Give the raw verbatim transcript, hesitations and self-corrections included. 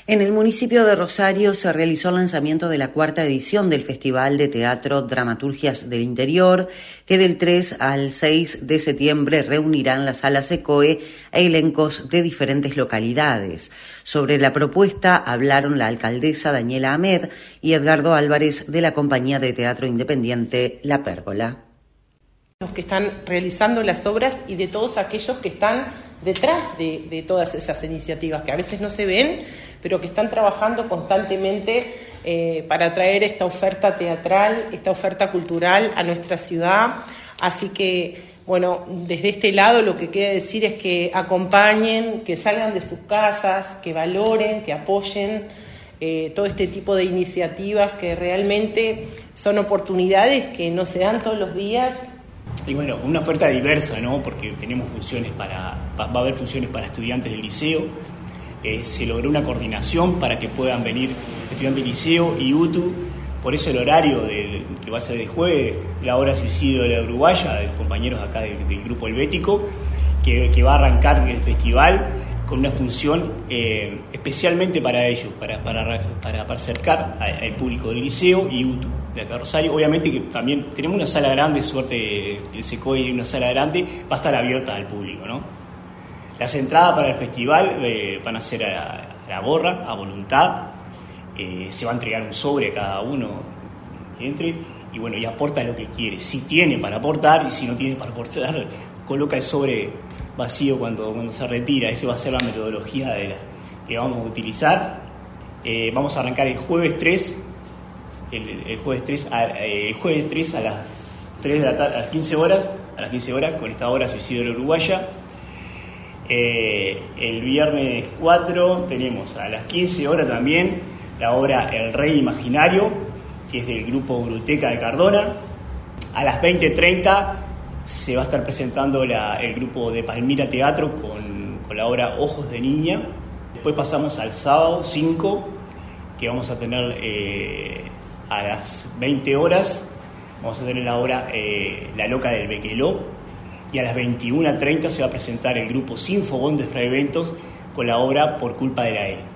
En el municipio de Rosario se realizó el lanzamiento de la cuarta edición del Festival de Teatro Dramaturgias del Interior, que del tres al seis de septiembre reunirán la Sala Secoe a elencos de diferentes localidades. Sobre la propuesta hablaron la alcaldesa Daniela Ahmed y Edgardo Álvarez de la compañía de teatro independiente La Pérgola. Los que están realizando las obras y de todos aquellos que están detrás de, de todas esas iniciativas, que a veces no se ven, pero que están trabajando constantemente eh, para traer esta oferta teatral, esta oferta cultural a nuestra ciudad. Así que, bueno, desde este lado lo que quiero decir es que acompañen, que salgan de sus casas, que valoren, que apoyen Eh, todo este tipo de iniciativas que realmente son oportunidades que no se dan todos los días. Y bueno, una oferta diversa, ¿no? Porque tenemos funciones para, va a haber funciones para estudiantes del liceo, eh, se logró una coordinación para que puedan venir estudiantes del liceo y U T U, por eso el horario del, que va a ser de jueves, la obra Suicidio de la Uruguaya, de compañeros acá del, del grupo helvético, que, que va a arrancar el festival con una función eh, especialmente para ellos, para, para, para, para acercar al público del liceo y U T U de acá Rosario. Obviamente que también tenemos una sala grande, suerte el Secoe y una sala grande, va a estar abierta al público, ¿no? Las entradas para el festival eh, van a ser a la, a la gorra, a voluntad, eh, se va a entregar un sobre a cada uno que entre, y bueno, y aporta lo que quiere, si tiene para aportar, y si no tiene para aportar, coloca el sobre vacío cuando, cuando se retira. Esa va a ser la metodología de la, que vamos a utilizar. Eh, vamos a arrancar el jueves tres, el, el jueves tres a, eh, el jueves tres a las tres de la tarde, a las quince horas, a las quince horas con esta obra Suicidio de la Uruguaya. Eh, el viernes cuatro tenemos a las quince horas también la obra El Rey Imaginario, que es del grupo Bruteca de Cardona. A las veinte treinta se va a estar presentando la, el grupo de Palmira Teatro con, con la obra Ojos de Niña. Después pasamos al sábado cinco, que vamos a tener eh, a las veinte horas, vamos a tener la obra eh, La Loca del Bequeló, y a las veintiuna treinta se va a presentar el grupo Sin Fogón de Fraiventos con la obra Por Culpa de la E.